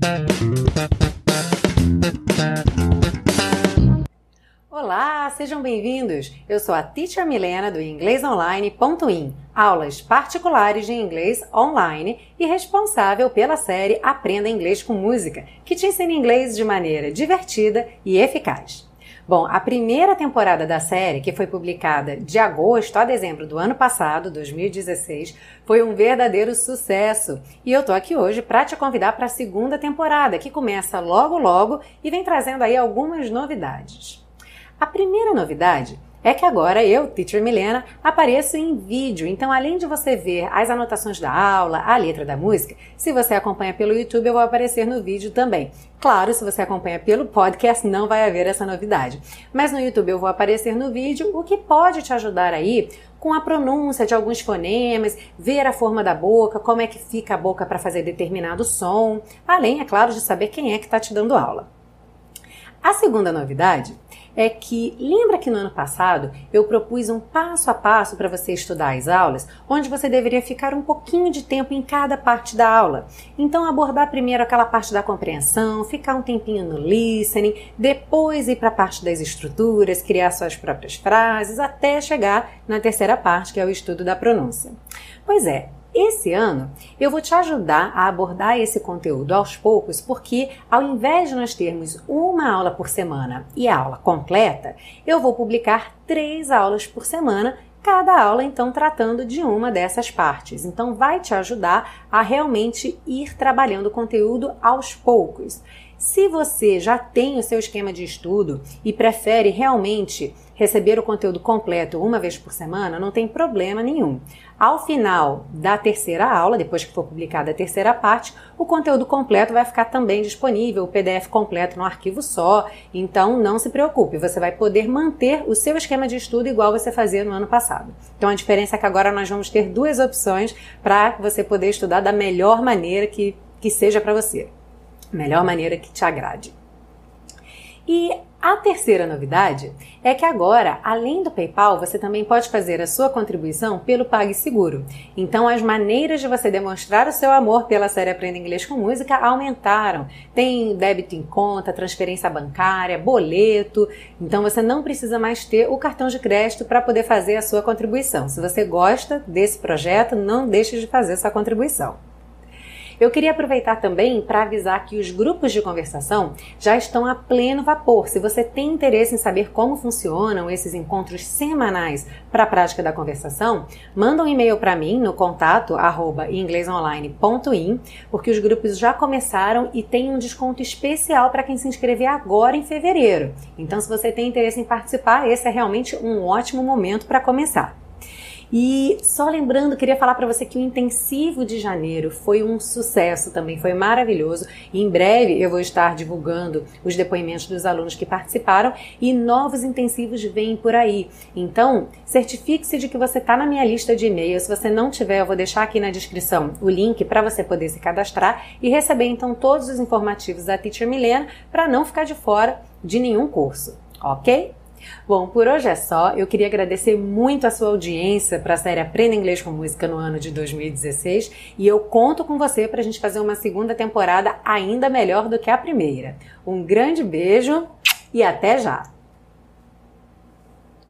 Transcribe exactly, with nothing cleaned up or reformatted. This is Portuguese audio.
Olá, sejam bem-vindos! Eu sou a Teacher Milena do inglês online ponto in, aulas particulares de inglês online e responsável pela série Aprenda Inglês com Música, que te ensina inglês de maneira divertida e eficaz. Bom, a primeira temporada da série, que foi publicada de agosto a dezembro do ano passado, dois mil e dezesseis, foi um verdadeiro sucesso. E eu tô aqui hoje para te convidar para a segunda temporada, que começa logo logo e vem trazendo aí algumas novidades. A primeira novidade é que agora eu, Teacher Milena, apareço em vídeo. Então, além de você ver as anotações da aula, a letra da música, se você acompanha pelo YouTube, eu vou aparecer no vídeo também. Claro, se você acompanha pelo podcast, não vai haver essa novidade. Mas no YouTube eu vou aparecer no vídeo, o que pode te ajudar aí com a pronúncia de alguns fonemas, ver a forma da boca, como é que fica a boca para fazer determinado som, além, é claro, de saber quem é que está te dando aula. A segunda novidade é que, lembra que no ano passado eu propus um passo a passo para você estudar as aulas, onde você deveria ficar um pouquinho de tempo em cada parte da aula. Então abordar primeiro aquela parte da compreensão, ficar um tempinho no listening, depois ir para a parte das estruturas, criar suas próprias frases, até chegar na terceira parte, que é o estudo da pronúncia. Pois é, esse ano eu vou te ajudar a abordar esse conteúdo aos poucos, porque ao invés de nós termos uma aula por semana e a aula completa, eu vou publicar três aulas por semana, cada aula então tratando de uma dessas partes. Então vai te ajudar a realmente ir trabalhando o conteúdo aos poucos. Se você já tem o seu esquema de estudo e prefere realmente receber o conteúdo completo uma vez por semana, não tem problema nenhum. Ao final da terceira aula, depois que for publicada a terceira parte, o conteúdo completo vai ficar também disponível, o P D F completo no arquivo só, então não se preocupe, você vai poder manter o seu esquema de estudo igual você fazia no ano passado. Então a diferença é que agora nós vamos ter duas opções para você poder estudar da melhor maneira que, que seja para você. Melhor maneira que te agrade. E a terceira novidade é que agora, além do PayPal, você também pode fazer a sua contribuição pelo PagSeguro. Então, as maneiras de você demonstrar o seu amor pela série Aprenda Inglês com Música aumentaram. Tem débito em conta, transferência bancária, boleto. Então, você não precisa mais ter o cartão de crédito para poder fazer a sua contribuição. Se você gosta desse projeto, não deixe de fazer sua contribuição. Eu queria aproveitar também para avisar que os grupos de conversação já estão a pleno vapor. Se você tem interesse em saber como funcionam esses encontros semanais para a prática da conversação, manda um e-mail para mim no contato arroba inglês online ponto in, porque os grupos já começaram e tem um desconto especial para quem se inscrever agora em fevereiro. Então, se você tem interesse em participar, esse é realmente um ótimo momento para começar. E só lembrando, queria falar para você que o intensivo de janeiro foi um sucesso também, foi maravilhoso. E em breve eu vou estar divulgando os depoimentos dos alunos que participaram e novos intensivos vêm por aí. Então, certifique-se de que você está na minha lista de e-mail. Se você não tiver, eu vou deixar aqui na descrição o link para você poder se cadastrar e receber então todos os informativos da Teacher Milena para não ficar de fora de nenhum curso, ok? Bom, por hoje é só. Eu queria agradecer muito a sua audiência para a série Aprenda Inglês com Música no ano de dois mil e dezesseis e eu conto com você para a gente fazer uma segunda temporada ainda melhor do que a primeira. Um grande beijo e até já!